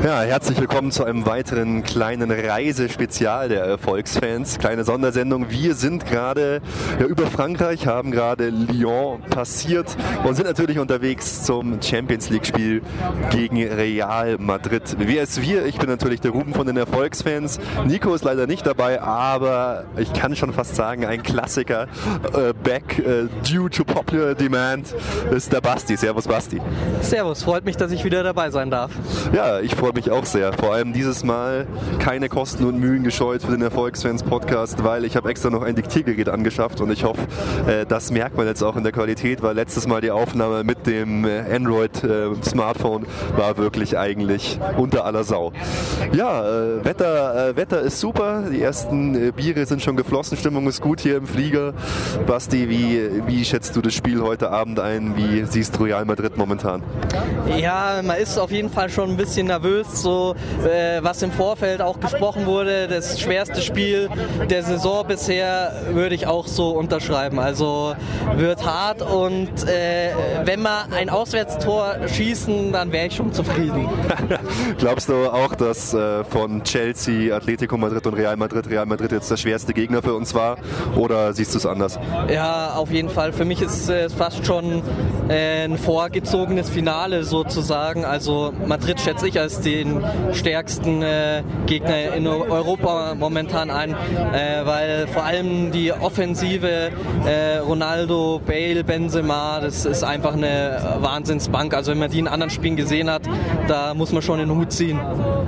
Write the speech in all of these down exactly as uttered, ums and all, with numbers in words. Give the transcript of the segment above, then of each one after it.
Ja, herzlich willkommen zu einem weiteren kleinen Reisespezial der Erfolgsfans. Kleine Sondersendung. Wir sind gerade ja, über Frankreich, haben gerade Lyon passiert und sind natürlich unterwegs zum Champions League Spiel gegen Real Madrid. Wer ist wir? Ich bin natürlich der Ruben von den Erfolgsfans. Nico ist leider nicht dabei, aber ich kann schon fast sagen, ein Klassiker. Äh, back äh, due to popular demand ist der Basti. Servus Basti. Servus, freut mich, dass ich wieder dabei sein darf. Ja, ich freue mich auch sehr. Vor allem dieses Mal keine Kosten und Mühen gescheut für den Erfolgsfans-Podcast, weil ich habe extra noch ein Diktiergerät angeschafft und ich hoffe, äh, das merkt man jetzt auch in der Qualität, weil letztes Mal die Aufnahme mit dem äh, Android-Smartphone äh, war wirklich eigentlich unter aller Sau. Ja, äh, Wetter, äh, Wetter ist super, die ersten äh, Biere sind schon geflossen, Stimmung ist gut hier im Flieger. Basti, wie, wie schätzt du das Spiel heute Abend ein? Wie siehst du Real Madrid momentan? Ja, man ist auf jeden Fall schon ein bisschen nervös, so äh, was im Vorfeld auch gesprochen wurde. Das schwerste Spiel der Saison bisher würde ich auch so unterschreiben. Also wird hart und äh, wenn wir ein Auswärtstor schießen, dann wäre ich schon zufrieden. Glaubst du auch, dass äh, von Chelsea, Atletico Madrid und Real Madrid Real Madrid jetzt der schwerste Gegner für uns war? Oder siehst du es anders? Ja, auf jeden Fall. Für mich ist es fast schon äh, ein vorgezogenes Finale sozusagen. Also Madrid schätze ich als den stärksten äh, Gegner in Europa momentan ein, äh, weil vor allem die Offensive äh, Ronaldo, Bale, Benzema, das ist einfach eine Wahnsinnsbank. Also wenn man die in anderen Spielen gesehen hat, da muss man schon den Hut ziehen.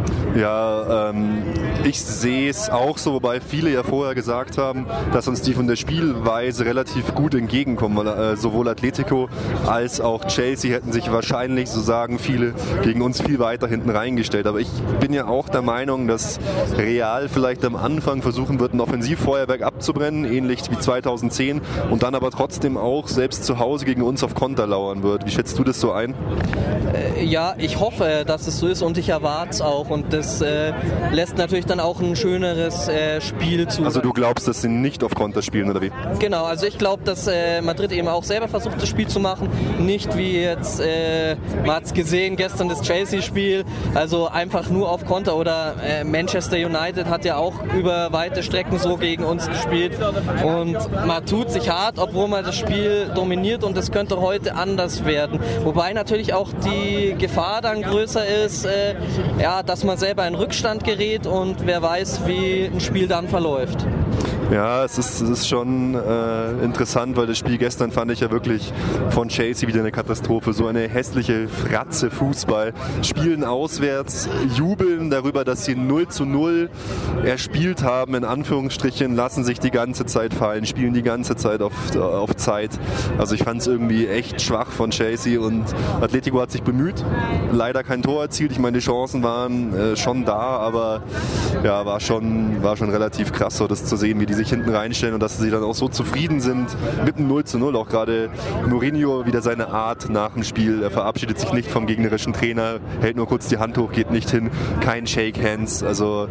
Ja, ähm, ich sehe es auch so, wobei viele ja vorher gesagt haben, dass uns die von der Spielweise relativ gut entgegenkommen, weil äh, sowohl Atletico als auch Chelsea hätten sich wahrscheinlich, so sagen viele, gegen uns viel weiter hinten reingestellt. Aber ich bin ja auch der Meinung, dass Real vielleicht am Anfang versuchen wird, ein Offensivfeuerwerk abzubrennen, ähnlich wie zweitausendzehn, und dann aber trotzdem auch selbst zu Hause gegen uns auf Konter lauern wird. Wie schätzt du das so ein? Äh, ja, ich hoffe, dass es so ist und ich erwarte es auch. Und das äh, lässt natürlich dann auch ein schöneres äh, Spiel zu. Also du glaubst, dass sie nicht auf Konter spielen, oder wie? Genau, also ich glaube, dass äh, Madrid eben auch selber versucht, das Spiel zu machen. Nicht wie jetzt, äh, man hat es gesehen, gestern das Chelsea-Spiel, also einfach nur auf Konter. Oder äh, Manchester United hat ja auch über weite Strecken so gegen uns gespielt. Und man tut sich hart, obwohl man das Spiel dominiert, und das könnte heute anders werden. Wobei natürlich auch die Gefahr dann größer ist, äh, ja, dass man selber in Rückstand gerät und wer weiß, wie ein Spiel dann verläuft. Ja, es ist, es ist schon äh, interessant, weil das Spiel gestern fand ich ja wirklich von Chelsea wieder eine Katastrophe. So eine hässliche Fratze Fußball. Spielen auswärts, jubeln darüber, dass sie null zu null erspielt haben, in Anführungsstrichen, lassen sich die ganze Zeit fallen, spielen die ganze Zeit auf, auf Zeit. Also ich fand es irgendwie echt schwach von Chelsea, und Atletico hat sich bemüht, leider kein Tor erzielt. Ich meine, die Chancen waren äh, schon da, aber ja, war schon, war schon relativ krass, so das zu sehen, wie die sich hinten reinstellen und dass sie dann auch so zufrieden sind mit einem null zu null. Auch gerade Mourinho wieder seine Art nach dem Spiel. Er verabschiedet sich nicht vom gegnerischen Trainer, hält nur kurz die Hand hoch, geht nicht hin, kein Shake Hands. Also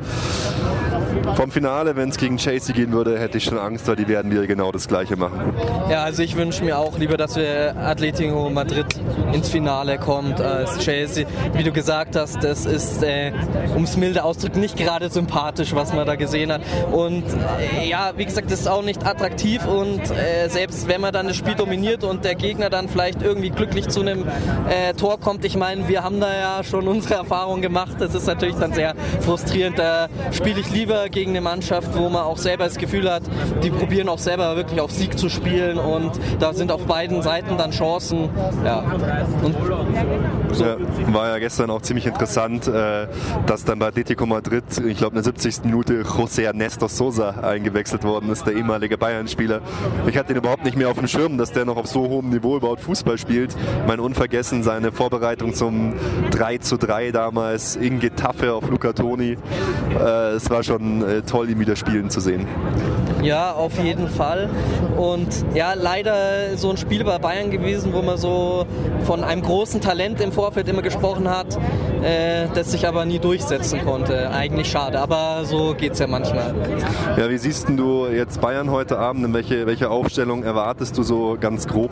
vom Finale, wenn es gegen Chelsea gehen würde, hätte ich schon Angst, weil die werden wieder genau das Gleiche machen. Ja, also ich wünsche mir auch lieber, dass wir Atletico Madrid ins Finale kommt als Chelsea. Wie du gesagt hast, das ist, äh, um es milde auszudrücken, nicht gerade sympathisch, was man da gesehen hat. Und äh, ja, wie gesagt, das ist auch nicht attraktiv, und äh, selbst wenn man dann das Spiel dominiert und der Gegner dann vielleicht irgendwie glücklich zu einem äh, Tor kommt, ich meine, wir haben da ja schon unsere Erfahrungen gemacht, das ist natürlich dann sehr frustrierend. Da spiele ich lieber gegen eine Mannschaft, wo man auch selber das Gefühl hat, die probieren auch selber wirklich auf Sieg zu spielen, und da sind auf beiden Seiten dann Chancen. Ja. Und so. Ja, war ja gestern auch ziemlich interessant, äh, dass dann bei Atletico Madrid, ich glaube in der siebzigsten Minute, José Ernesto Sosa eingewechselt worden ist, der ehemalige Bayern-Spieler. Ich hatte den überhaupt nicht mehr auf dem Schirm, dass der noch auf so hohem Niveau überhaupt Fußball spielt. Mein unvergessen seine Vorbereitung zum drei zu drei damals in Getafe auf Luca Toni. Äh, es war schon äh, toll, ihn wieder spielen zu sehen. Ja, auf jeden Fall. Und ja, leider so ein Spiel bei Bayern gewesen, wo man so von einem großen Talent im Vorfeld immer gesprochen hat, äh, das sich aber nie durchsetzen konnte. Eigentlich schade, aber so geht's ja manchmal. Ja, wie siehst denn du jetzt Bayern heute Abend? In welche, welche Aufstellung erwartest du so ganz grob?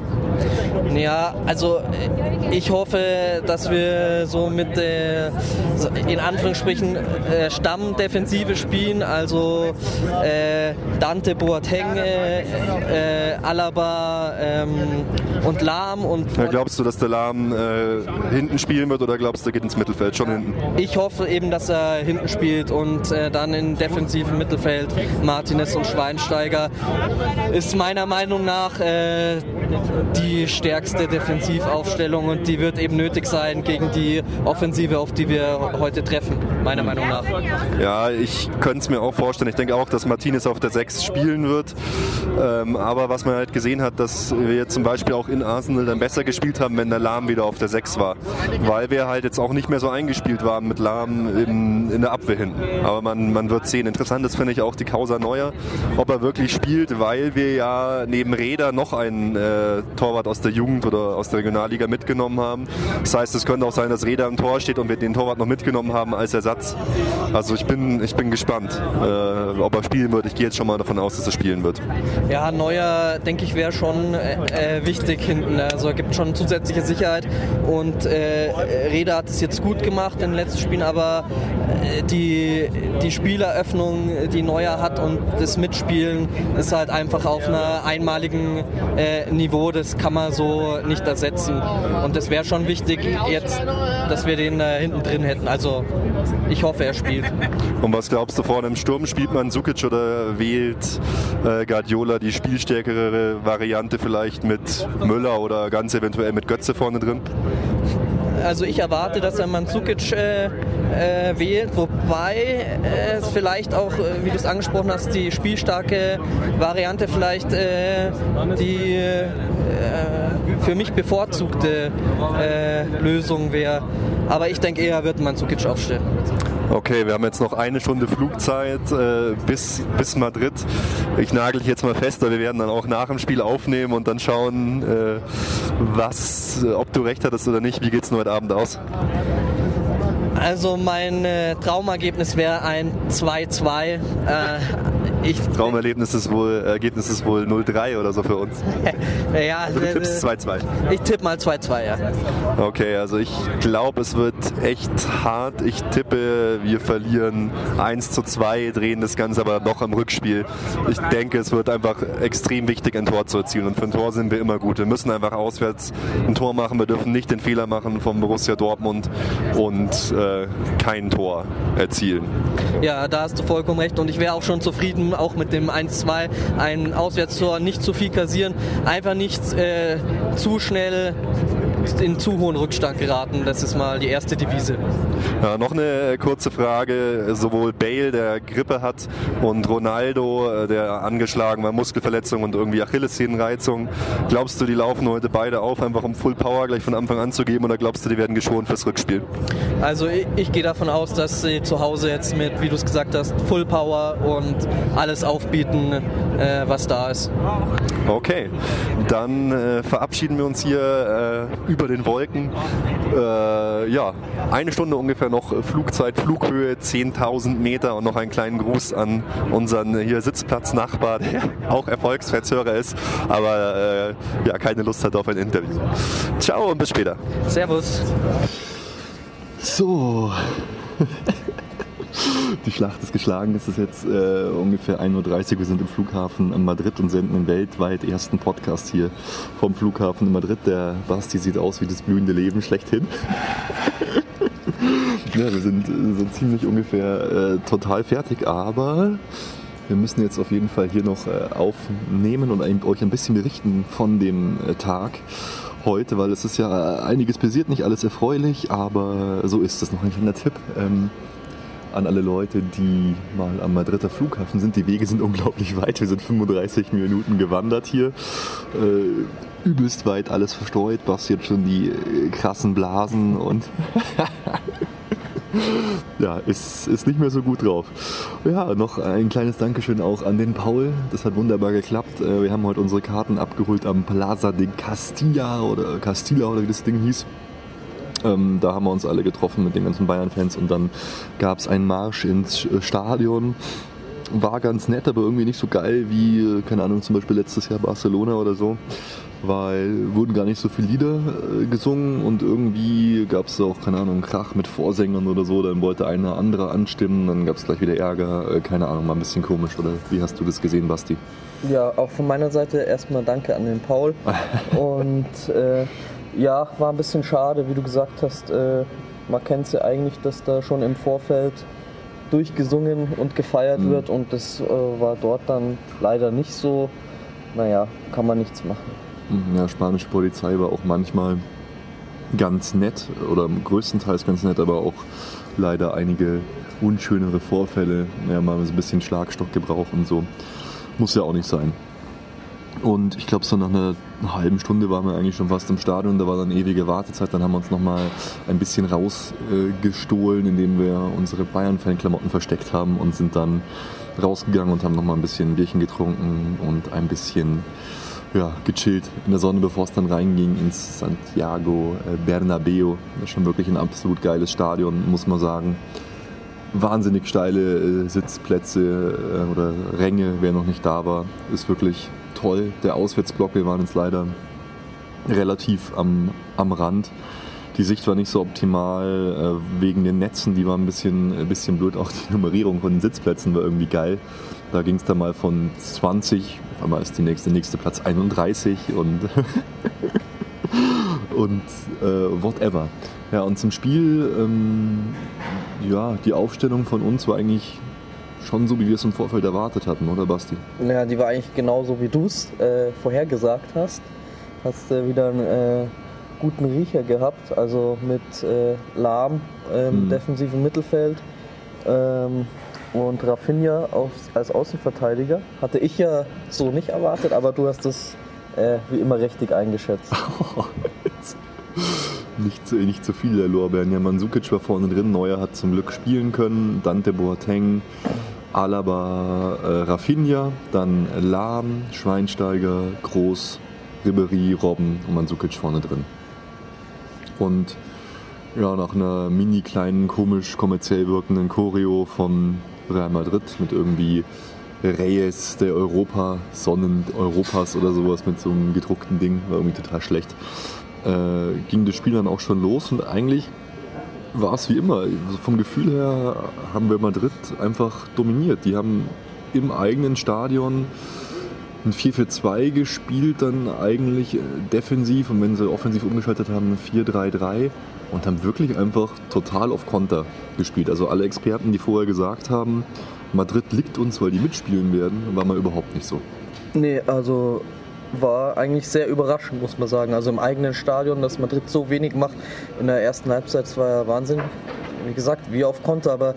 Ja, also ich hoffe, dass wir so mit äh, in Anführungsstrichen äh, Stammdefensive spielen, also äh, Dante, Boateng, äh, äh, Alaba ähm, und Lahm. Und ja, glaubst du, dass der Lahm äh, hinten spielen wird oder glaubst du, er geht ins Mittelfeld, schon hinten? Ich hoffe eben, dass er hinten spielt und äh, dann im defensiven Mittelfeld Martinez und Schweinsteiger ist meiner Meinung nach äh, die stärkste Defensivaufstellung und die wird eben nötig sein gegen die Offensive, auf die wir heute treffen, meiner Meinung nach. Ja, ich könnte es mir auch vorstellen. Ich denke auch, dass Martinez auf der sechs spielen wird. Ähm, aber was man halt gesehen hat, dass wir zum Beispiel auch in Arsenal dann besser gespielt haben, wenn der Lahm wieder auf der sechs war. Weil wir halt jetzt auch nicht mehr so eingespielt waren mit Lahm in, in der Abwehr hinten. Aber man, man wird sehen. Interessant ist, finde ich, auch die Causa Neuer, ob er wirklich spielt, weil wir ja neben Reda noch einen äh, Torwart aus der Jugend oder aus der Regionalliga mitgenommen haben. Das heißt, es könnte auch sein, dass Reda im Tor steht und wir den Torwart noch mitgenommen haben als Ersatz. Also ich bin, ich bin gespannt, äh, ob er spielen wird. Ich gehe jetzt schon mal davon aus, dass er spielen wird. Ja, Neuer, denke ich, wäre schon äh, wichtig hinten. Also er gibt schon zusätzliche Sicherheit und äh, Reda hat es jetzt gut gemacht in den letzten Spielen, aber äh, die, die Spieleröffnung, die Neuer hat und das Mitspielen ist halt einfach auf einer einmaligen äh, Niveau. Das kann man so nicht ersetzen. Und das wäre schon wichtig jetzt, dass wir den äh, hinten drin hätten. Also ich hoffe, er spielt. Und was glaubst du, vorne im Sturm spielt man Sukic oder wählt äh, Guardiola die spielstärkere Variante vielleicht mit Müller oder ganz eventuell mit Götze vorne drin? Also ich erwarte, dass er Mandzukic äh, äh, wählt, wobei äh, es vielleicht auch, äh, wie du es angesprochen hast, die spielstarke Variante vielleicht äh, die äh, für mich bevorzugte äh, Lösung wäre. Aber ich denke eher, wird Mandzukic aufstellen. Okay, wir haben jetzt noch eine Stunde Flugzeit äh, bis, bis Madrid. Ich nagel dich jetzt mal fest, aber wir werden dann auch nach dem Spiel aufnehmen und dann schauen, äh, was, ob du recht hattest oder nicht. Wie geht's denn heute Abend aus? Also mein äh, Traumergebnis wäre ein zwei zwei. Äh, ich, Traumerlebnis ist wohl, Ergebnis ist wohl null drei oder so für uns. Ja, also du tippst zwei zwei. Ich tippe mal zwei zwei, ja. Okay, also ich glaube, es wird echt hart. Ich tippe, wir verlieren eins zu zwei, drehen das Ganze aber noch im Rückspiel. Ich denke, es wird einfach extrem wichtig, ein Tor zu erzielen. Und für ein Tor sind wir immer gut. Wir müssen einfach auswärts ein Tor machen. Wir dürfen nicht den Fehler machen vom Borussia Dortmund und äh, kein Tor erzielen. Ja, da hast du vollkommen recht. Und ich wäre auch schon zufrieden, auch mit dem eins zwei, ein Auswärtstor, nicht zu viel kassieren, einfach nicht äh, zu schnell in zu hohen Rückstand geraten. Das ist mal die erste Devise. Ja, noch eine kurze Frage. Sowohl Bale, der Grippe hat, und Ronaldo, der angeschlagen war, Muskelverletzung und irgendwie Achillessehnenreizung. Glaubst du, die laufen heute beide auf, einfach um Full Power gleich von Anfang an zu geben, oder glaubst du, die werden geschont fürs Rückspiel? Also ich, ich gehe davon aus, dass sie zu Hause jetzt mit, wie du es gesagt hast, Full Power und alles aufbieten, äh, was da ist. Okay, dann äh, verabschieden wir uns hier äh, über den Wolken. Äh, ja, eine Stunde ungefähr noch Flugzeit, Flughöhe zehntausend Meter und noch einen kleinen Gruß an unseren hier Sitzplatznachbar, der auch Erfolgsverzöger ist, aber äh, ja, keine Lust hat auf ein Interview. Ciao und bis später. Servus. So. Die Schlacht ist geschlagen, es ist jetzt äh, ungefähr ein Uhr dreißig, wir sind im Flughafen in Madrid und senden den weltweit ersten Podcast hier vom Flughafen in Madrid. Der Basti sieht aus wie das blühende Leben schlechthin. Ja, wir sind so ziemlich ungefähr äh, total fertig, aber wir müssen jetzt auf jeden Fall hier noch äh, aufnehmen und ein, euch ein bisschen berichten von dem äh, Tag heute, weil es ist ja einiges passiert, nicht alles erfreulich, aber so ist es. Noch ein kleiner Tipp ähm, an alle Leute, die mal am Madrider Flughafen sind. Die Wege sind unglaublich weit. Wir sind fünfunddreißig Minuten gewandert hier. Äh, übelst weit, alles verstreut. Basti jetzt schon die äh, krassen Blasen und ja, ist, ist nicht mehr so gut drauf. Ja, noch ein kleines Dankeschön auch an den Paul. Das hat wunderbar geklappt. Wir haben heute unsere Karten abgeholt am Plaza de Castilla oder Castilla oder wie das Ding hieß. Ähm, da haben wir uns alle getroffen mit den ganzen Bayern-Fans und dann gab es einen Marsch ins Stadion. War ganz nett, aber irgendwie nicht so geil wie, keine Ahnung, zum Beispiel letztes Jahr Barcelona oder so, weil wurden gar nicht so viele Lieder äh, gesungen und irgendwie gab es auch, keine Ahnung, Krach mit Vorsängern oder so, dann wollte einer andere anstimmen, dann gab es gleich wieder Ärger, äh, keine Ahnung, war ein bisschen komisch, oder wie hast du das gesehen, Basti? Ja, auch von meiner Seite erstmal danke an den Paul und äh, ja, war ein bisschen schade, wie du gesagt hast, äh, man kennt es ja eigentlich, dass da schon im Vorfeld durchgesungen und gefeiert mhm. wird und das äh, war dort dann leider nicht so. Naja, kann man nichts machen. Ja, spanische Polizei war auch manchmal ganz nett oder größtenteils ganz nett, aber auch leider einige unschönere Vorfälle. Ja, mal ein bisschen Schlagstockgebrauch und so. Muss ja auch nicht sein. Und ich glaube, so nach einer halben Stunde waren wir eigentlich schon fast im Stadion. Da war dann ewige Wartezeit. Dann haben wir uns nochmal ein bisschen rausgestohlen, äh, indem wir unsere Bayern-Fan-Klamotten versteckt haben und sind dann rausgegangen und haben nochmal ein bisschen Bierchen getrunken und ein bisschen ja, gechillt in der Sonne, bevor es dann reinging ins Santiago Bernabéu. Das ist schon wirklich ein absolut geiles Stadion, muss man sagen. Wahnsinnig steile äh, Sitzplätze äh, oder Ränge, wer noch nicht da war, ist wirklich toll. Der Auswärtsblock, wir waren jetzt leider relativ am, am Rand. Die Sicht war nicht so optimal äh, wegen den Netzen, die waren ein bisschen, ein bisschen blöd. Auch die Nummerierung von den Sitzplätzen war irgendwie geil. Da ging es dann mal von zwanzig, auf einmal ist die nächste, nächste Platz einunddreißig und, und äh, whatever. Ja, und zum Spiel, ähm, ja, die Aufstellung von uns war eigentlich schon so, wie wir es im Vorfeld erwartet hatten, oder Basti? Ja, die war eigentlich genauso, wie du es äh, vorhergesagt hast. Hast äh, wieder einen äh, guten Riecher gehabt, also mit äh, Lahm im hm. defensiven Mittelfeld ähm, und Rafinha auf, als Außenverteidiger. Hatte ich ja so nicht erwartet, aber du hast es äh, wie immer richtig eingeschätzt. Nicht zu, nicht zu viel der Lorbeeren. Ja, Mandzukic war vorne drin, Neuer hat zum Glück spielen können, Dante Boateng, Alaba, äh, Rafinha, dann Lahm, Schweinsteiger, Groß, Ribéry, Robben und Mandzukic vorne drin. Und ja, nach einer mini kleinen, komisch kommerziell wirkenden Choreo von Real Madrid mit irgendwie Reyes der Europa, Sonnen Europas oder sowas mit so einem gedruckten Ding, war irgendwie total schlecht. Äh, ging das Spiel dann auch schon los und eigentlich war es wie immer. Also vom Gefühl her haben wir Madrid einfach dominiert. Die haben im eigenen Stadion ein vier vier zwei gespielt, dann eigentlich defensiv und wenn sie offensiv umgeschaltet haben, ein vier drei drei und haben wirklich einfach total auf Konter gespielt. Also alle Experten, die vorher gesagt haben, Madrid liegt uns, weil die mitspielen werden, war mal überhaupt nicht so. Nee, also war eigentlich sehr überraschend, muss man sagen. Also im eigenen Stadion, dass Madrid so wenig macht in der ersten Halbzeit, das war ja Wahnsinn. Wie gesagt, wie auf Konter, aber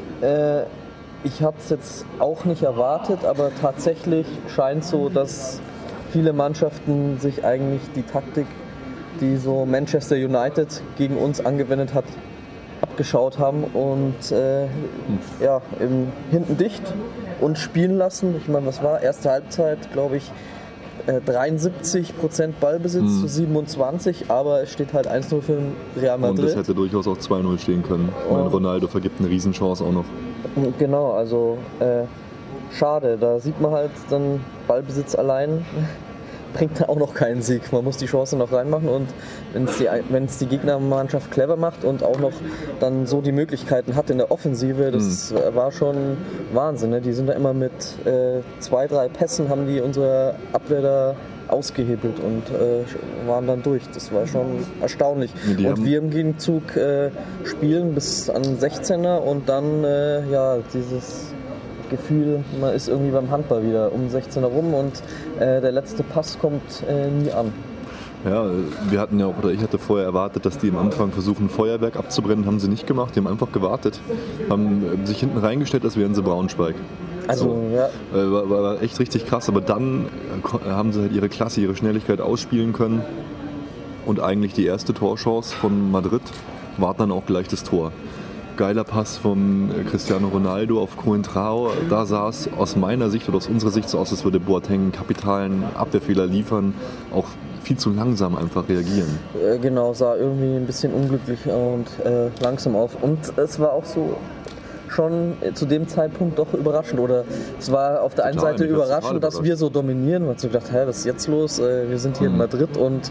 äh, ich habe es jetzt auch nicht erwartet, aber tatsächlich scheint so, dass viele Mannschaften sich eigentlich die Taktik, die so Manchester United gegen uns angewendet hat, abgeschaut haben und äh, ja, eben hinten dicht und spielen lassen. Ich meine, was war? Erste Halbzeit, glaube ich, dreiundsiebzig Prozent Ballbesitz mhm. zu siebenundzwanzig, aber es steht halt eins null für Real Madrid. Und das hätte durchaus auch zwei null stehen können. Und Ronaldo vergibt eine Riesenchance auch noch. Genau, also äh, schade. Da sieht man halt dann, Ballbesitz allein bringt da auch noch keinen Sieg. Man muss die Chance noch reinmachen und wenn es die, wenn's die Gegnermannschaft clever macht und auch noch dann so die Möglichkeiten hat in der Offensive, das mhm. war schon Wahnsinn. Ne? Die sind da immer mit äh, zwei, drei Pässen, haben die unsere Abwehr da ausgehebelt und äh, waren dann durch. Das war schon erstaunlich. Die und wir im Gegenzug äh, spielen bis an sechzehner und dann äh, ja dieses Gefühl, man ist irgendwie beim Handball wieder um sechzehn rum und äh, der letzte Pass kommt äh, nie an. Ja, wir hatten ja auch, oder ich hatte vorher erwartet, dass die am Anfang versuchen, Feuerwerk abzubrennen, haben sie nicht gemacht, die haben einfach gewartet, haben sich hinten reingestellt, als wären sie Braunschweig. Also, so. ja. Äh, war, war echt richtig krass, aber dann äh, haben sie halt ihre Klasse, ihre Schnelligkeit ausspielen können und eigentlich die erste Torchance von Madrid war dann auch gleich das Tor. geiler Pass von Cristiano Ronaldo auf Coentrao. Da sah es aus meiner Sicht oder aus unserer Sicht so aus, als würde Boateng einen kapitalen Abwehrfehler liefern, auch viel zu langsam einfach reagieren. Äh, genau, sah irgendwie ein bisschen unglücklich und äh, langsam auf. Und es war auch so schon zu dem Zeitpunkt doch überraschend. Oder es war auf der einen Total, Seite mich hat's überraschend, total dass überrascht. wir so dominieren. Man hat so gedacht, hä, was ist jetzt los? Äh, wir sind hier Mhm. in Madrid und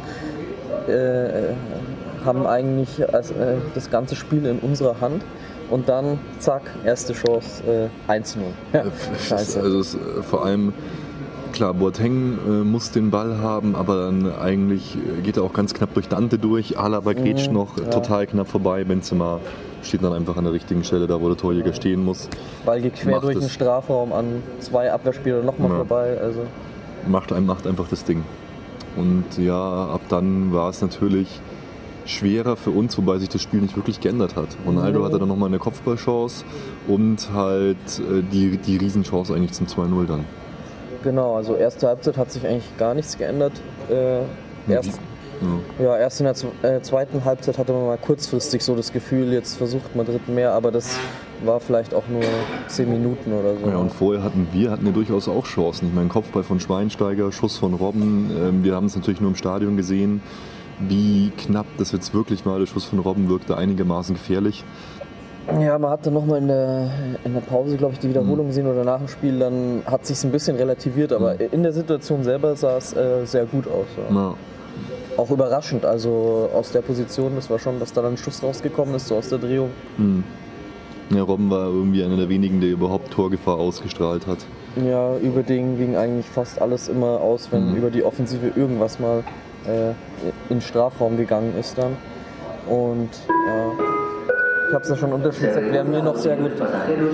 äh, haben eigentlich als, äh, das ganze Spiel in unserer Hand. Und dann, zack, erste Chance, äh, eins zu null. Ja, scheiße. Also es, äh, vor allem, klar, Boateng äh, muss den Ball haben, aber dann eigentlich äh, geht er auch ganz knapp durch Dante durch. Alaba grätscht Mhm, noch ja. total knapp vorbei. Benzema steht dann einfach an der richtigen Stelle, da wo der Torjäger stehen muss. Ball geht quer Macht durch es. den Strafraum an zwei Abwehrspieler nochmal Ja. vorbei. Also. Macht, einem- macht einfach das Ding. Und ja, ab dann war es natürlich schwerer für uns, wobei sich das Spiel nicht wirklich geändert hat. Ronaldo Mhm. hatte dann nochmal eine Kopfballchance und halt äh, die, die Riesenchance eigentlich zum zwei null dann. Genau, also erste Halbzeit hat sich eigentlich gar nichts geändert. Äh, erst, Ja. ja, erst in der zw- äh, zweiten Halbzeit hatte man mal kurzfristig so das Gefühl, jetzt versucht Madrid mehr, aber das war vielleicht auch nur zehn Minuten oder so. Ja, und vorher hatten wir hatten ja durchaus auch Chancen. Ich meine, Kopfball von Schweinsteiger, Schuss von Robben. Ähm, wir haben es natürlich nur im Stadion gesehen, wie knapp das jetzt wirklich war. Der Schuss von Robben wirkte einigermaßen gefährlich. Ja, man hatte nochmal in der, in der Pause, glaube ich, die Wiederholung gesehen oder nach dem Spiel, dann hat sich ein bisschen relativiert, aber in der Situation selber sah es äh, sehr gut aus. Ja. Ja. Auch überraschend, also aus der Position, das war schon, dass da dann ein Schuss rausgekommen ist, so aus der Drehung. Hm. Ja, Robben war irgendwie einer der wenigen, der überhaupt Torgefahr ausgestrahlt hat. Ja, über den ging eigentlich fast alles immer aus, wenn Mhm. über die Offensive irgendwas mal äh, in den Strafraum gegangen ist dann. Und ja, ich habe es ja schon unterschiedlich gesagt, wir haben mir noch sehr gut...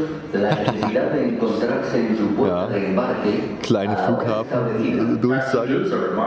Ja, kleine Flughafen-Durchsage.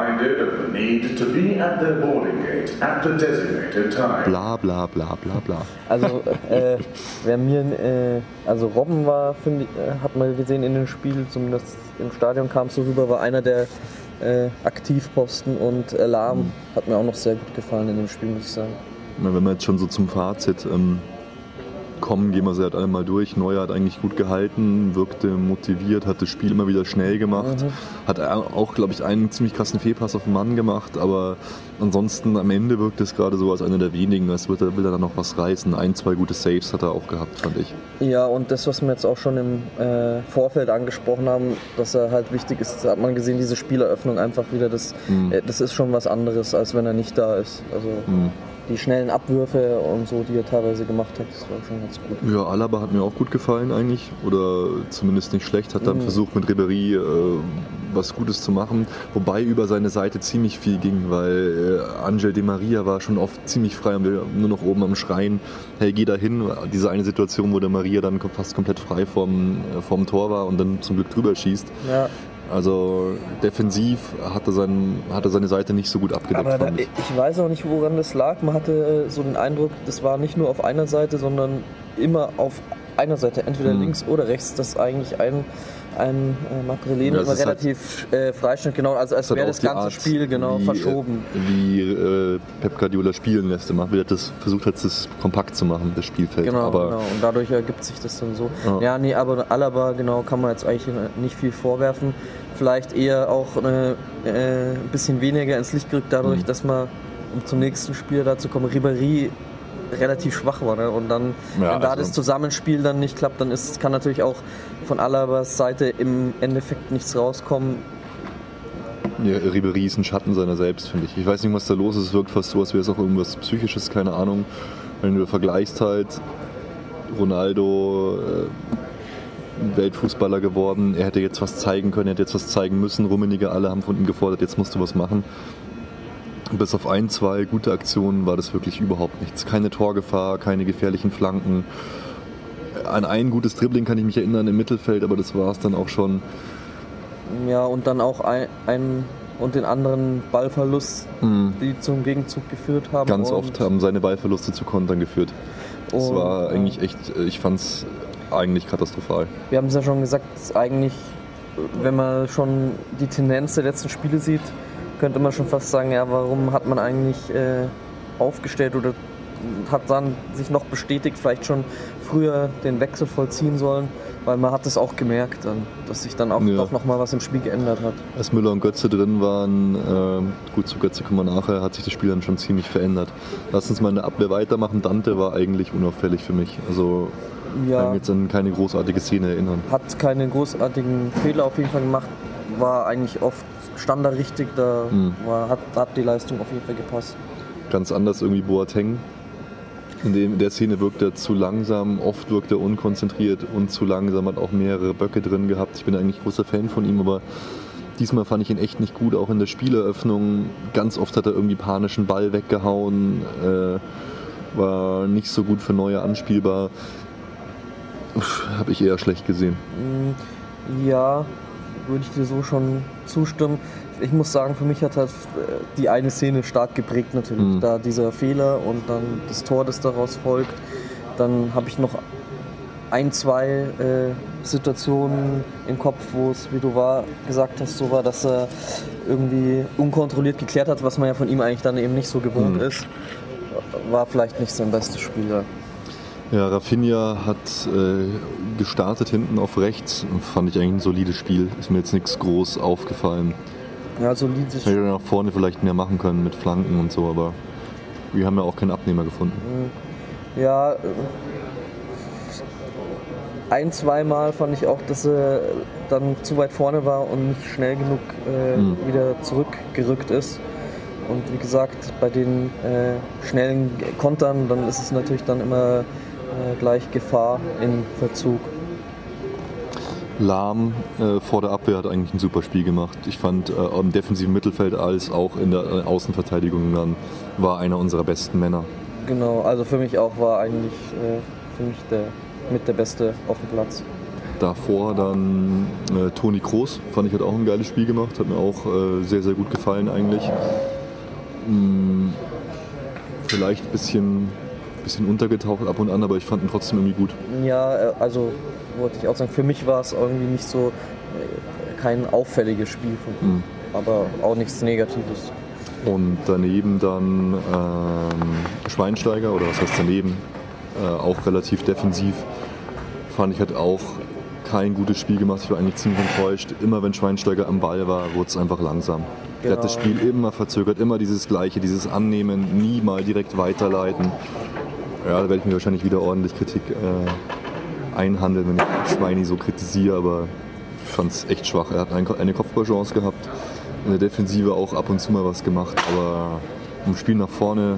Bla bla bla bla bla. Also, äh, wer mir, äh, also Robben war, finde ich, äh, hat man gesehen in dem Spiel, zumindest im Stadion kam es so rüber, war einer der äh, Aktivposten und Alarm Mhm. hat mir auch noch sehr gut gefallen in dem Spiel, muss ich sagen. Na, wenn wir jetzt schon so zum Fazit ähm, kommen, gehen wir sie halt alle mal durch. Neuer hat eigentlich gut gehalten, wirkte motiviert, hat das Spiel immer wieder schnell gemacht. Mhm. Hat auch, glaube ich, einen ziemlich krassen Fehlpass auf den Mann gemacht, aber ansonsten am Ende wirkt es gerade so als einer der wenigen, als würde er, will er dann noch was reißen. Ein, zwei gute Saves hat er auch gehabt, fand ich. Ja, und das, was wir jetzt auch schon im äh, Vorfeld angesprochen haben, dass er halt wichtig ist, hat man gesehen, diese Spieleröffnung einfach wieder, das, Mhm. äh, das ist schon was anderes, als wenn er nicht da ist. Also Mhm. die schnellen Abwürfe und so, die er teilweise gemacht hat, das war schon ganz gut. Ja, Alaba hat mir auch gut gefallen eigentlich, oder zumindest nicht schlecht, hat dann Mhm. versucht mit Ribéry äh, was Gutes zu machen, wobei über seine Seite ziemlich viel ging, weil äh, Angel Di Maria war schon oft ziemlich frei und wir nur noch oben am Schreien, hey, geh da hin, diese eine Situation, wo der Maria dann kom- fast komplett frei vorm, äh, vorm Tor war und dann zum Glück drüber schießt. Ja. Also defensiv hat er, sein, hat er seine Seite nicht so gut abgedeckt, Aber da, fand ich. ich weiß auch nicht, woran das lag. Man hatte äh, so den Eindruck, das war nicht nur auf einer Seite, sondern immer auf einer Seite, entweder Mhm. links oder rechts, dass eigentlich ein, ein äh, Makrelene Ja, das immer ist halt- relativ äh, frei stand, genau, also als hat wäre auch das die ganze Art, Spiel genau wie, verschoben. Äh, wie äh, Pep Guardiola spielen lässt. Er macht, wie er das versucht hat, das kompakt zu machen, das Spielfeld. Genau, aber genau, und dadurch ergibt sich das dann so. Ja. Ja, nee, aber Alaba, genau, kann man jetzt eigentlich nicht viel vorwerfen. Vielleicht eher auch äh, äh, ein bisschen weniger ins Licht gerückt dadurch, Mhm. dass man, um zum nächsten Spiel dazu kommen, Ribéry relativ schwach war. Ne? Und dann, Ja, wenn da also- das Zusammenspiel dann nicht klappt, dann ist, kann natürlich auch von Alabas Seite im Endeffekt nichts rauskommen. ja, Ribéry ist ein Schatten seiner selbst, finde ich. Ich weiß nicht, was da los ist. Es wirkt fast so, als wäre es auch irgendwas Psychisches, keine Ahnung. Wenn du vergleichst halt Ronaldo, äh, Weltfußballer geworden, er hätte jetzt was zeigen können, er hätte jetzt was zeigen müssen. Rummenigge, alle haben von ihm gefordert, jetzt musst du was machen. Bis auf ein, zwei gute Aktionen war das wirklich überhaupt nichts. Keine Torgefahr, keine gefährlichen Flanken. An ein gutes Dribbling kann ich mich erinnern im Mittelfeld, aber das war es dann auch schon. Ja, und dann auch ein, ein und den anderen Ballverlust, Mhm. die zum Gegenzug geführt haben. Ganz und, oft haben seine Ballverluste zu Kontern geführt. Das und, war ja. eigentlich echt, ich fand's eigentlich katastrophal. Wir haben es ja schon gesagt, dass eigentlich, wenn man schon die Tendenz der letzten Spiele sieht, könnte man schon fast sagen, ja, warum hat man eigentlich äh, aufgestellt oder hat dann sich noch bestätigt, vielleicht schon früher den Wechsel vollziehen sollen, weil man hat es auch gemerkt, dann, dass sich dann auch ja. doch nochmal was im Spiel geändert hat. Als Müller und Götze drin waren, äh, gut, zu Götze kommen wir nachher, hat sich das Spiel dann schon ziemlich verändert. Lass uns mal in der Abwehr weitermachen. Dante war eigentlich unauffällig für mich. Also Ja, kann mich jetzt an keine großartige Szene erinnern. hat keine großartigen Fehler auf jeden Fall gemacht, war eigentlich oft standardrichtig, da Mhm. war, hat, hat die Leistung auf jeden Fall gepasst. Ganz anders irgendwie Boateng. In, dem, in der Szene wirkt er zu langsam, oft wirkt er unkonzentriert und zu langsam, hat auch mehrere Böcke drin gehabt. Ich bin eigentlich großer Fan von ihm, aber diesmal fand ich ihn echt nicht gut, auch in der Spieleröffnung. Ganz oft hat er irgendwie panischen Ball weggehauen, äh, war nicht so gut für Neue anspielbar. Habe ich eher schlecht gesehen. Ja, würde ich dir so schon zustimmen. Ich muss sagen, für mich hat halt die eine Szene stark geprägt natürlich. Mhm. Da dieser Fehler und dann das Tor, das daraus folgt. Dann habe ich noch ein, zwei äh, Situationen im Kopf, wo es, wie du war, gesagt hast, so war, dass er irgendwie unkontrolliert geklärt hat, was man ja von ihm eigentlich dann eben nicht so gewohnt Mhm. ist. War vielleicht nicht sein bestes Spiel. Ja. Ja, Rafinha hat äh, gestartet hinten auf rechts. Fand ich eigentlich ein solides Spiel. Ist mir jetzt nichts groß aufgefallen. Ja, solides Hätte nach vorne vielleicht mehr machen können mit Flanken und so, aber wir haben ja auch keinen Abnehmer gefunden. Ja, ein, zweimal fand ich auch, dass er dann zu weit vorne war und nicht schnell genug äh, Mhm. wieder zurückgerückt ist. Und wie gesagt, bei den äh, schnellen Kontern, dann ist es natürlich dann immer äh, gleich Gefahr in Verzug. Lahm äh, vor der Abwehr hat eigentlich ein super Spiel gemacht. Ich fand äh, im defensiven Mittelfeld als auch in der äh, Außenverteidigung dann war einer unserer besten Männer. Genau, also für mich auch war eigentlich äh, für mich der, mit der Beste auf dem Platz. Davor dann äh, Toni Kroos, fand ich, hat auch ein geiles Spiel gemacht, hat mir auch äh, sehr, sehr gut gefallen eigentlich. Hm, vielleicht ein bisschen, bisschen untergetaucht ab und an, aber ich fand ihn trotzdem irgendwie gut. Ja, äh, also wollte ich auch sagen, für mich war es irgendwie nicht so äh, kein auffälliges Spiel von ihm, Mhm. aber auch nichts Negatives. Und daneben dann ähm, Schweinsteiger, oder was heißt daneben, äh, auch relativ defensiv. Fand ich, hat auch kein gutes Spiel gemacht. Ich war eigentlich ziemlich enttäuscht. Immer wenn Schweinsteiger am Ball war, wurde es einfach langsam. Der hat das Spiel immer verzögert, immer dieses Gleiche, dieses Annehmen, nie mal direkt weiterleiten. Ja, da werde ich mir wahrscheinlich wieder ordentlich Kritik äh, einhandeln, wenn ich Schweini so kritisiere, aber ich fand es echt schwach. Er hat ein, eine Kopfballchance gehabt, in der Defensive auch ab und zu mal was gemacht, aber im Spiel nach vorne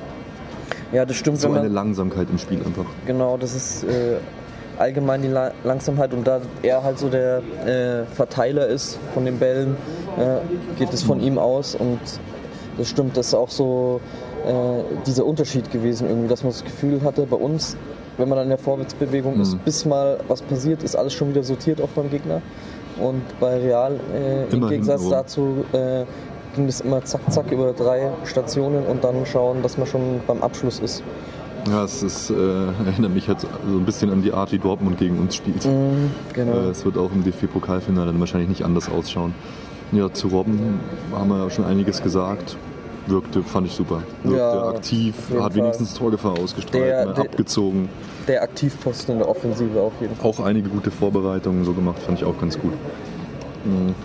Ja, das stimmt. so wenn man, eine Langsamkeit im Spiel einfach. Genau, das ist äh, allgemein die La- Langsamkeit, und da er halt so der äh, Verteiler ist von den Bällen, äh, geht es von ihm aus, und das stimmt, das ist auch so äh, dieser Unterschied gewesen irgendwie, dass man das Gefühl hatte, bei uns, wenn man dann in der Vorwärtsbewegung Mhm. ist, bis mal was passiert, ist alles schon wieder sortiert auch beim Gegner, und bei Real äh, im Immer Gegensatz hintenrum. dazu äh, ging das immer zack zack über drei Stationen und dann schauen, dass man schon beim Abschluss ist. Ja, es ist, äh, erinnert mich halt so ein bisschen an die Art, wie Dortmund gegen uns spielt. Mhm, genau. Äh, es wird auch im D F B-Pokalfinale dann wahrscheinlich nicht anders ausschauen. Ja, zu Robben haben wir ja schon einiges gesagt. Wirkte, fand ich super. Wirkte Ja, aktiv, auf jeden hat Fall. wenigstens Torgefahr ausgestrahlt, Der- mal der- abgezogen. Der Aktivposten in der Offensive auf jeden Fall. Auch einige gute Vorbereitungen so gemacht, fand ich auch ganz gut. Mhm.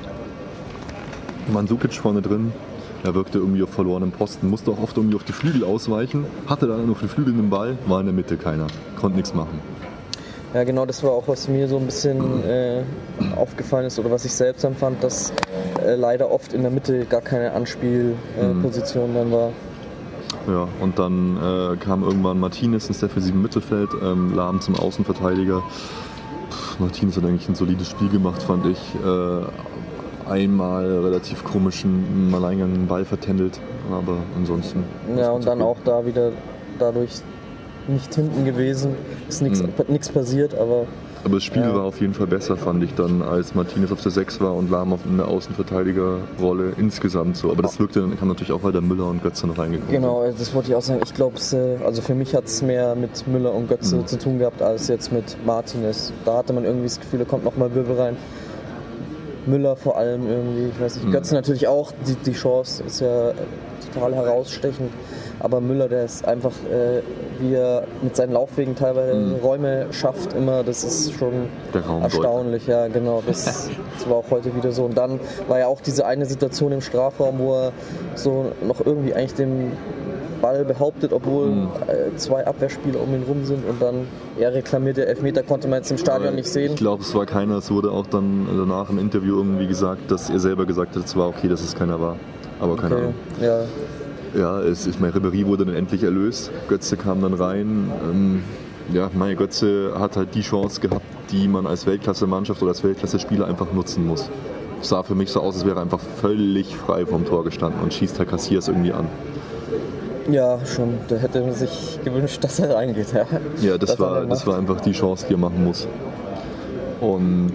Mandzukic vorne drin, er wirkte irgendwie auf verlorenem Posten, musste auch oft irgendwie auf die Flügel ausweichen, hatte dann auf den Flügeln den Ball, war in der Mitte keiner, konnte nichts machen. Ja, genau, das war auch, was mir so ein bisschen äh, aufgefallen ist oder was ich selbst empfand, dass äh, leider oft in der Mitte gar keine Anspielposition äh, dann war. Ja, und dann äh, kam irgendwann Martinez ins defensive Mittelfeld, ähm, Lahm zum Außenverteidiger. Pff, Martinez hat eigentlich ein solides Spiel gemacht, fand ich. Äh, einmal relativ komischen Alleingang einen Ball vertändelt, aber ansonsten. Ja, und dann okay. auch da wieder dadurch nicht hinten gewesen, ist nichts Mhm. nichts passiert, aber Aber das Spiel Ja. war auf jeden Fall besser, fand ich dann, als Martinez auf der sechs war und Lahm auf einer Außenverteidigerrolle insgesamt so. Aber das wirkte dann, kam natürlich auch, weil der Müller und Götze noch reingekommen genau, das wollte ich auch sagen. Ich glaube, also für mich hat es mehr mit Müller und Götze Mhm. zu tun gehabt, als jetzt mit Martinez. Da hatte man irgendwie das Gefühl, da kommt nochmal Wirbel rein. Müller vor allem irgendwie, ich weiß nicht, Götze natürlich auch, die, die Chance ist ja total herausstechend, aber Müller, der ist einfach, äh, wie er mit seinen Laufwegen teilweise mhm. Räume schafft immer, das ist schon erstaunlich, ja genau, das, das war auch heute wieder so. Und dann war ja auch diese eine Situation im Strafraum, wo er so noch irgendwie eigentlich den Ball behauptet, obwohl mhm. äh, zwei Abwehrspieler um ihn rum sind und dann er reklamiert, der Elfmeter konnte man jetzt im Stadion nicht sehen. Ich glaube, es war keiner, es wurde auch dann danach im Interview irgendwie gesagt, dass er selber gesagt hat, es war okay, dass es keiner war, aber keine okay. Ahnung. Ja. Ja, es, ich meine, Ribéry wurde dann endlich erlöst, Götze kam dann rein. Ähm, ja, meine Götze hat halt die Chance gehabt, die man als Weltklasse-Mannschaft oder als Weltklasse-Spieler einfach nutzen muss. Es sah für mich so aus, als wäre er einfach völlig frei vom Tor gestanden und schießt halt Casillas irgendwie an. Ja, schon. Da hätte man sich gewünscht, dass er reingeht. Ja, ja das, war, das war einfach die Chance, die er machen muss. Und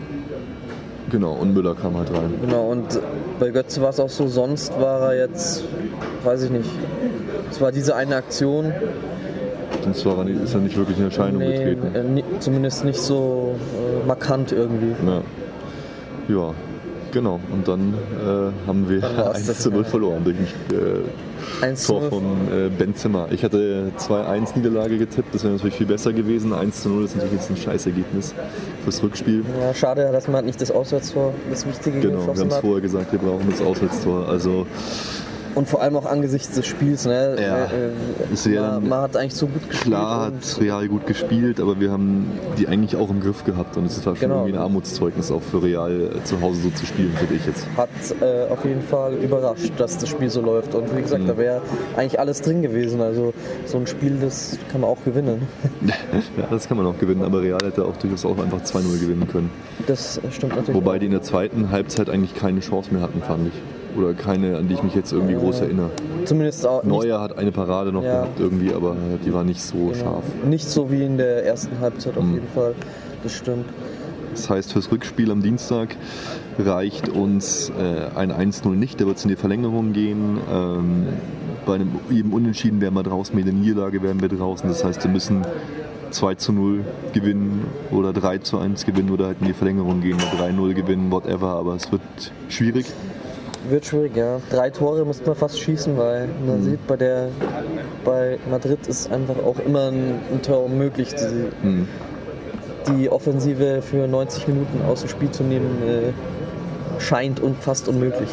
genau, und Müller kam halt rein. Genau, und bei Götze war es auch so, sonst war er jetzt, weiß ich nicht, es war diese eine Aktion. Sonst war er nicht, ist er nicht wirklich in Erscheinung nee, getreten. Äh, nie, zumindest nicht so äh, markant irgendwie. Ja. ja, genau. Und dann äh, haben wir eins zu null verloren durch ein äh, Tor von äh, Benzema. Ich hatte zwei eins Niederlage getippt, das wäre natürlich viel besser gewesen. eins zu null ist natürlich jetzt ein Scheißergebnis fürs Rückspiel. Ja, schade, dass man nicht das Auswärtstor, das Wichtige genau, geschossen hat. Genau, wir haben es vorher gesagt, wir brauchen das Auswärtstor. Also und vor allem auch angesichts des Spiels. Ne? Ja, äh, man, man hat eigentlich so gut gespielt. Klar hat Real gut gespielt, aber wir haben die eigentlich auch im Griff gehabt. Und es war schon genau. irgendwie ein Armutszeugnis, auch für Real zu Hause so zu spielen, finde ich jetzt. Hat äh, auf jeden Fall überrascht, dass das Spiel so läuft. Und wie gesagt, mhm. da wäre eigentlich alles drin gewesen. Also so ein Spiel, das kann man auch gewinnen. Ja, das kann man auch gewinnen, aber Real hätte auch durchaus auch einfach zwei null gewinnen können. Das stimmt natürlich. Wobei auch. die in der zweiten Halbzeit eigentlich keine Chance mehr hatten, fand ich. Oder keine, an die ich mich jetzt irgendwie äh, groß erinnere. Zumindest auch. Neuer hat eine Parade noch ja. gehabt irgendwie, aber die war nicht so genau. scharf. Nicht so wie in der ersten Halbzeit auf mhm. jeden Fall. Das stimmt. Das heißt, fürs Rückspiel am Dienstag reicht uns äh, ein eins null nicht, da wird es in die Verlängerung gehen. Ähm, bei einem eben Unentschieden wären wir draußen, mit der Niederlage wären wir draußen. Das heißt, wir müssen zwei zu null gewinnen oder drei zu eins gewinnen oder halt in die Verlängerung gehen oder drei null gewinnen, whatever, aber es wird schwierig. Wird schwierig, ja. Drei Tore müsste man fast schießen, weil man mhm. sieht, bei der bei Madrid ist einfach auch immer ein, ein Tor möglich. Die, mhm. die Offensive für neunzig Minuten aus dem Spiel zu nehmen, äh, scheint und fast unmöglich.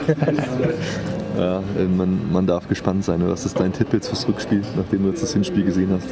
Ja, man, man darf gespannt sein. Was ist dein Tipp jetzt fürs Rückspiel, nachdem du jetzt das Hinspiel gesehen hast?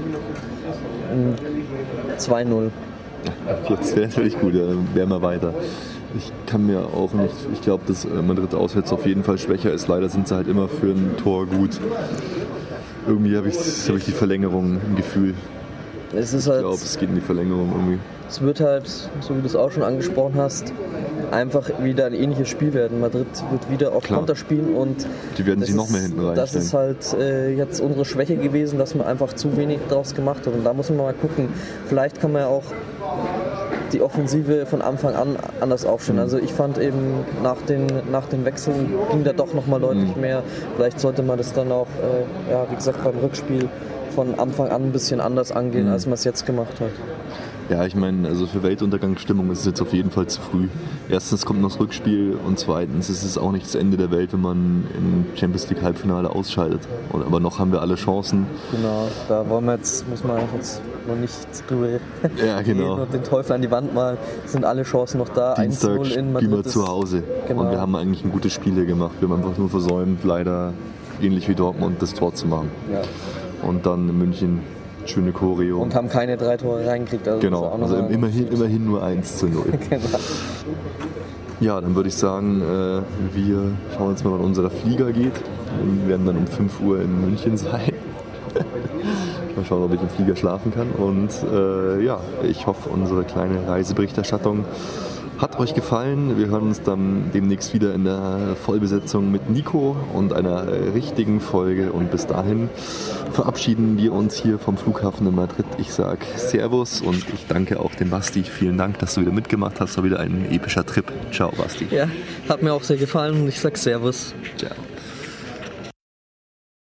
zwei null. Jetzt wäre natürlich gut, dann wären wir weiter. Ich kann mir auch nicht, ich glaube, dass Madrid auswärts auf jeden Fall schwächer ist. Leider sind sie halt immer für ein Tor gut. Irgendwie habe ich, hab ich die Verlängerung im Gefühl. Es ist ich halt, glaube, es geht in die Verlängerung irgendwie. Es wird halt, so wie du es auch schon angesprochen hast, einfach wieder ein ähnliches Spiel werden. Madrid wird wieder auf Konter spielen und die werden sich noch mehr hinten rein. Das ist halt äh, jetzt unsere Schwäche gewesen, dass man einfach zu wenig draus gemacht hat. Und da muss man mal gucken. Vielleicht kann man ja auch die Offensive von Anfang an anders aufstellen. Mhm. Also ich fand eben nach den, nach den Wechseln ging da doch nochmal deutlich mhm. mehr. Vielleicht sollte man das dann auch, äh, ja, wie gesagt, beim Rückspiel von Anfang an ein bisschen anders angehen, mhm. als man es jetzt gemacht hat. Ja, ich meine, also für Weltuntergangsstimmung ist es jetzt auf jeden Fall zu früh. Erstens kommt noch das Rückspiel und zweitens ist es auch nicht das Ende der Welt, wenn man im Champions League Halbfinale ausscheidet. Und, aber noch haben wir alle Chancen. Genau, da wollen wir jetzt, muss man jetzt noch nicht drüber ja, genau. gehen und den Teufel an die Wand malen. Sind alle Chancen noch da. Dienstag spielen wir zu Hause. Genau. Und wir haben eigentlich ein gutes Spiel hier gemacht. Wir haben einfach nur versäumt, leider ähnlich wie Dortmund, das Tor zu machen. Ja. Und dann in München schöne Choreo. Und haben keine drei Tore reingekriegt. Also genau, also immerhin, immerhin nur eins zu null. Genau. Ja, dann würde ich sagen, äh, wir schauen jetzt mal, wann unser Flieger geht. Wir werden dann um fünf Uhr in München sein. Mal schauen, ob ich im Flieger schlafen kann. Und äh, ja, ich hoffe, unsere kleine Reiseberichterstattung hat euch gefallen. Wir hören uns dann demnächst wieder in der Vollbesetzung mit Nico und einer richtigen Folge. Und bis dahin verabschieden wir uns hier vom Flughafen in Madrid. Ich sage Servus und ich danke auch dem Basti. Vielen Dank, dass du wieder mitgemacht hast. War wieder ein epischer Trip. Ciao, Basti. Ja, hat mir auch sehr gefallen und ich sage Servus. Ciao.